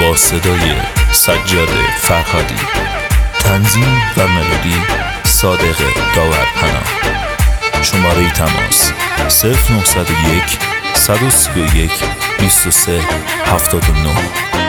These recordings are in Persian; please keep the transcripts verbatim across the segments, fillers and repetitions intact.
با صدای سجاد فرهادی، تنظیم و ملودی صادق داورپناه. شماره تماس صفر نهصد و یک صد و سی و یک بیست و سه هفتاد و نه.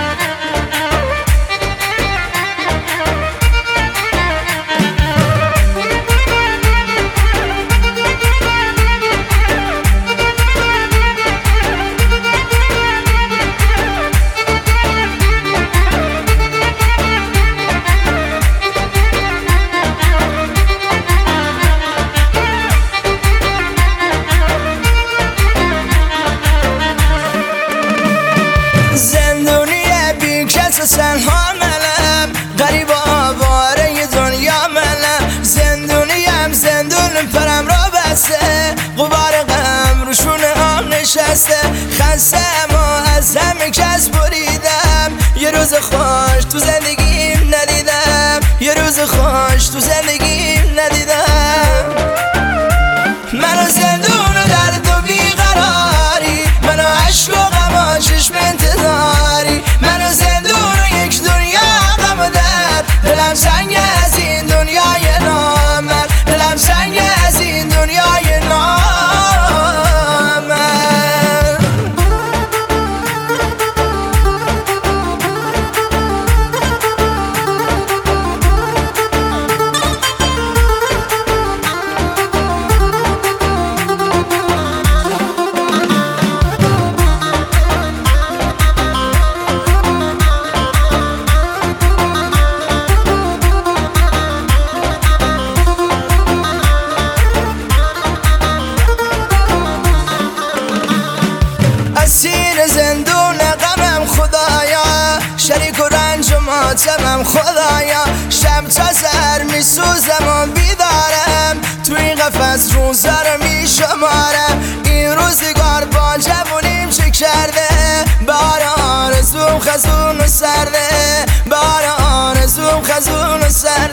تنها منم غریب آواره دنیا منم، زندونیم زندون پرم را بسته، غبار غم رو شونه هم نشسته، خستم و از همه کس بریدم، یه روز خوش تو زندگیم ندیدم، یه روز خوش تو زندگیم ندیدم. منو زندون و درد و بیقراری، منو عشق و غم و چشم انتظاری، منو زندون دلم سنگ از این دنیای نامر، دلم سنگ از این دنیای نامر. زندون غمم خدایا، شریک و رنج و ماتمم خدایا، شب تا سر میسوزم و بیدارم، توی قفس روزا رو میشمارم، این روزگار با جوونیم چه کرده، بار آرزوم خزون و سرده، بار آرزوم خزون و سرده.